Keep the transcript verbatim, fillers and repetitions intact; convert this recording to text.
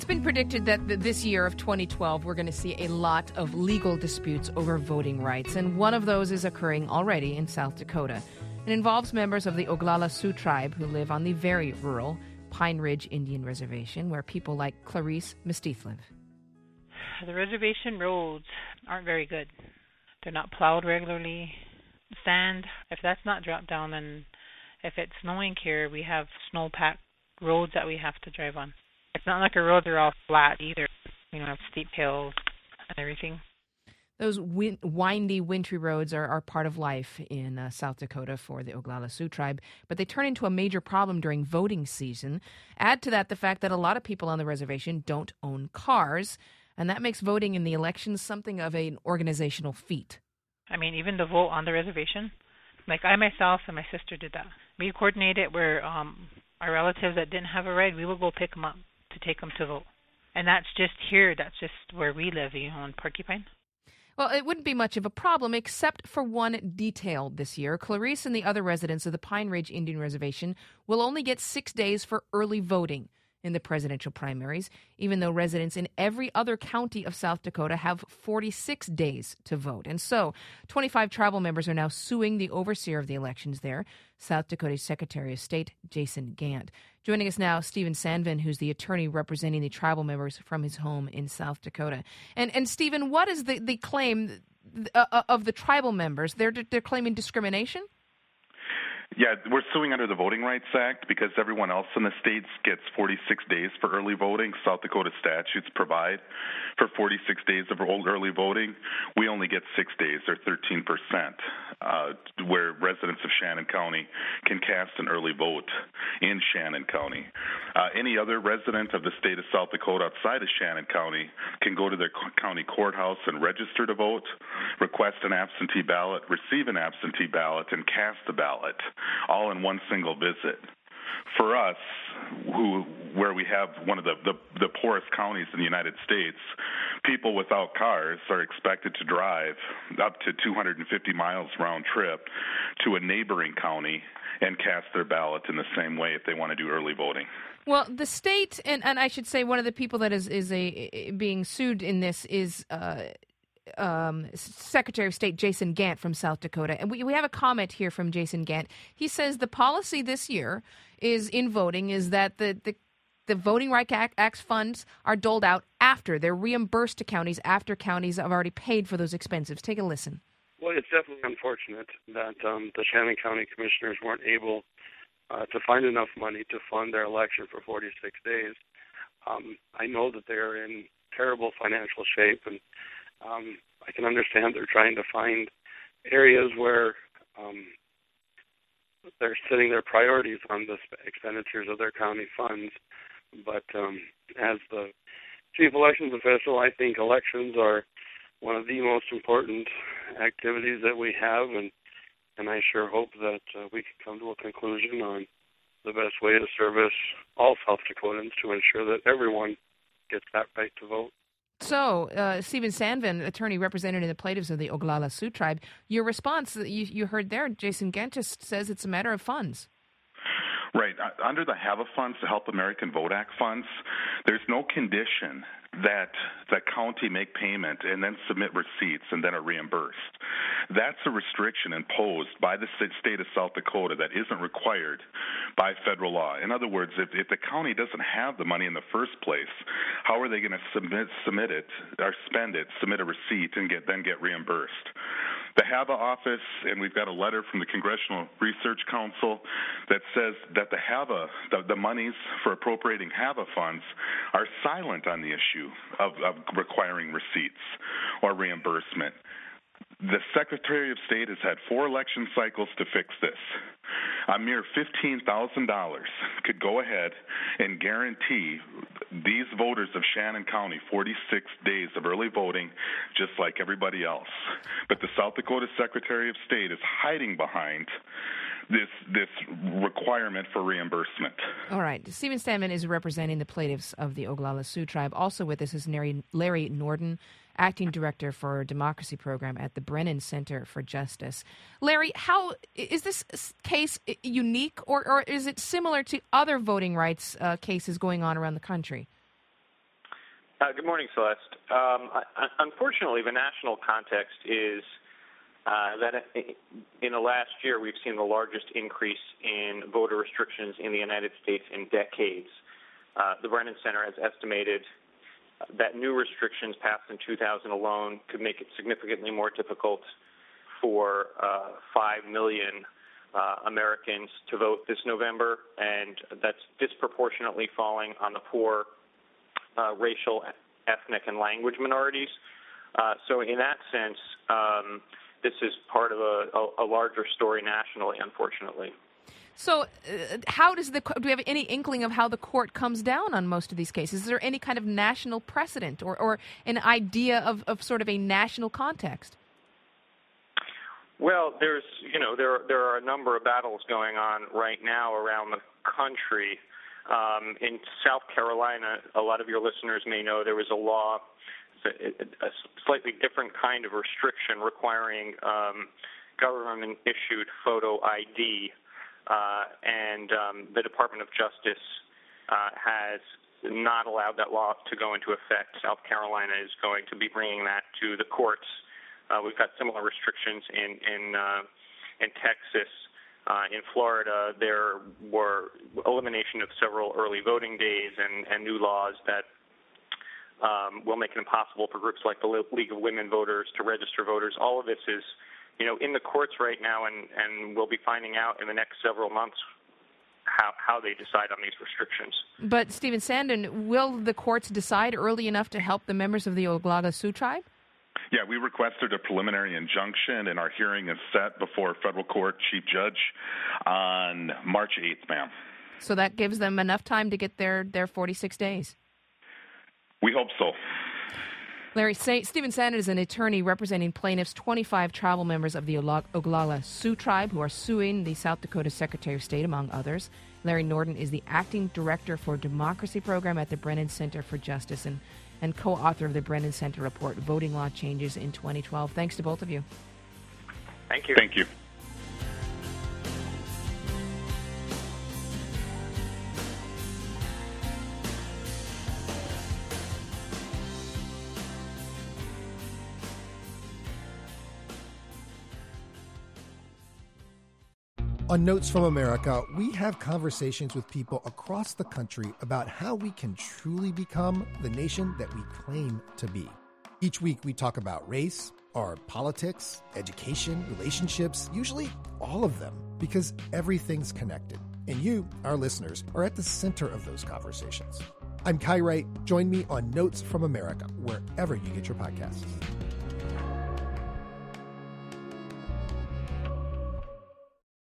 been predicted that th- this year of twenty twelve, we're going to see a lot of legal disputes over voting rights, and one of those is occurring already in South Dakota. It involves members of the Oglala Sioux tribe who live on the very rural Pine Ridge Indian Reservation, where people like Clarice Mestieth live. The reservation roads aren't very good. They're not plowed regularly. Sand, if that's not dropped down, then if it's snowing here, we have snow-packed roads that we have to drive on. It's not like our roads are all flat either. You know, have steep hills and everything. Those win- windy, wintry roads are, are part of life in uh, South Dakota for the Oglala Sioux tribe, but they turn into a major problem during voting season. Add to that the fact that a lot of people on the reservation don't own cars, and that makes voting in the elections something of an organizational feat. I mean, even to vote on the reservation, like I myself and my sister did that. We coordinated where um, our relatives that didn't have a ride, we would go pick them up to take them to vote. And that's just here, that's just where we live, you know, in Porcupine. Well, it wouldn't be much of a problem except for one detail this year. Clarice and the other residents of the Pine Ridge Indian Reservation will only get six days for early voting in the presidential primaries, even though residents in every other county of South Dakota have forty-six days to vote. And so twenty-five tribal members are now suing the overseer of the elections there, South Dakota's Secretary of State, Jason Gant. Joining us now, Stephen Sandvin, who's the attorney representing the tribal members from his home in South Dakota. And, and Stephen, what is the, the claim uh, of the tribal members? They're, they're claiming discrimination? Yeah, we're suing under the Voting Rights Act because everyone else in the states gets forty-six days for early voting. South Dakota statutes provide for forty-six days of early voting. We only get six days, or thirteen percent, uh, where residents of Shannon County can cast an early vote in Shannon County. Uh, any other resident of the state of South Dakota outside of Shannon County can go to their county courthouse and register to vote, request an absentee ballot, receive an absentee ballot, and cast the ballot, all in one single visit. For us, who where we have one of the, the, the poorest counties in the United States, people without cars are expected to drive up to two hundred fifty miles round trip to a neighboring county and cast their ballot in the same way if they want to do early voting. Well, the state, and, and I should say one of the people that is, is a being sued in this is uh, Um, Secretary of State Jason Gant from South Dakota. And we, we have a comment here from Jason Gant. He says the policy this year is in voting is that the, the, the Voting Rights Act, Act's funds are doled out after. They're reimbursed to counties after counties have already paid for those expenses. Take a listen. Well, it's definitely unfortunate that um, the Shannon County Commissioners weren't able uh, to find enough money to fund their election for forty-six days. Um, I know that they're in terrible financial shape, and Um, I can understand they're trying to find areas where um, they're setting their priorities on the expenditures of their county funds. But um, as the chief elections official, I think elections are one of the most important activities that we have, and, and I sure hope that uh, we can come to a conclusion on the best way to service all South Dakotans to ensure that everyone gets that right to vote. So, uh, Stephen Sandvin, attorney representing the plaintiffs of the Oglala Sioux tribe, your response that you, you heard there, Jason Gant just says it's a matter of funds. Right. Under the HAVA funds, the Help American Vote Act funds, there's no condition that the county make payment and then submit receipts and then are reimbursed. That's a restriction imposed by the state of South Dakota that isn't required by federal law. In other words, if, if the county doesn't have the money in the first place, how are they going to submit submit it or spend it, submit a receipt, and get then get reimbursed? The HAVA office, and we've got a letter from the Congressional Research Council that says that the HAVA, the, the monies for appropriating HAVA funds are silent on the issue of, of requiring receipts or reimbursement. The Secretary of State has had four election cycles to fix this. A mere fifteen thousand dollars could go ahead and guarantee these voters of Shannon County forty-six days of early voting just like everybody else. But the South Dakota Secretary of State is hiding behind this this requirement for reimbursement. All right. Stephen Sandvin is representing the plaintiffs of the Oglala Sioux tribe. Also with us is Larry, Larry Norden, acting director for democracy program at the Brennan Center for Justice. Larry, how is this case unique, or, or is it similar to other voting rights uh, cases going on around the country? Uh, good morning, Celeste. Um, I, unfortunately, the national context is uh, that in the last year we've seen the largest increase in voter restrictions in the United States in decades. Uh, the Brennan Center has estimated that new restrictions passed in two thousand alone could make it significantly more difficult for uh, five million uh, Americans to vote this November, and that's disproportionately falling on the poor, uh, racial, ethnic, and language minorities. Uh, so in that sense, um, this is part of a, a, a larger story nationally, unfortunately. So uh, how does the, do we have any inkling of how the court comes down on most of these cases? Is there any kind of national precedent or, or an idea of, of sort of a national context? Well, there's, you know, there there are a number of battles going on right now around the country. Um, in South Carolina, a lot of your listeners may know there was a law, a, a slightly different kind of restriction requiring um, government-issued photo I D, uh, and um, the Department of Justice uh, has not allowed that law to go into effect. South Carolina is going to be bringing that to the courts. Uh, we've got similar restrictions in in, uh, in Texas. Uh, in Florida, there were elimination of several early voting days and, and new laws that um, will make it impossible for groups like the League of Women Voters to register voters. All of this is, you know, in the courts right now, and, and we'll be finding out in the next several months how, how they decide on these restrictions. But, Stephen Sandin, will the courts decide early enough to help the members of the Oglala Sioux tribe? Yeah, we requested a preliminary injunction, and our hearing is set before federal court chief judge on March eighth, ma'am. So that gives them enough time to get their, their forty-six days? We hope so. Larry, say, Stephen Sandin is an attorney representing plaintiffs, twenty-five tribal members of the Oglala Sioux tribe who are suing the South Dakota Secretary of State, among others. Larry Norden is the acting director for Democracy Program at the Brennan Center for Justice and and co-author of the Brennan Center report, Voting Law Changes in twenty twelve. Thanks to both of you. Thank you. Thank you. On Notes from America, we have conversations with people across the country about how we can truly become the nation that we claim to be. Each week we talk about race, our politics, education, relationships, usually all of them, because everything's connected. And you, our listeners, are at the center of those conversations. I'm Kai Wright. Join me on Notes from America, wherever you get your podcasts.